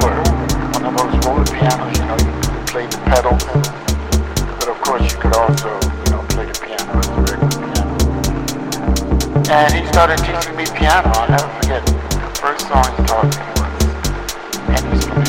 on those roller pianos, you know, you play the pedal, but of course you could also, you know, play the piano as a regular piano. And he started teaching me piano. I'll never forget the first song he taught me.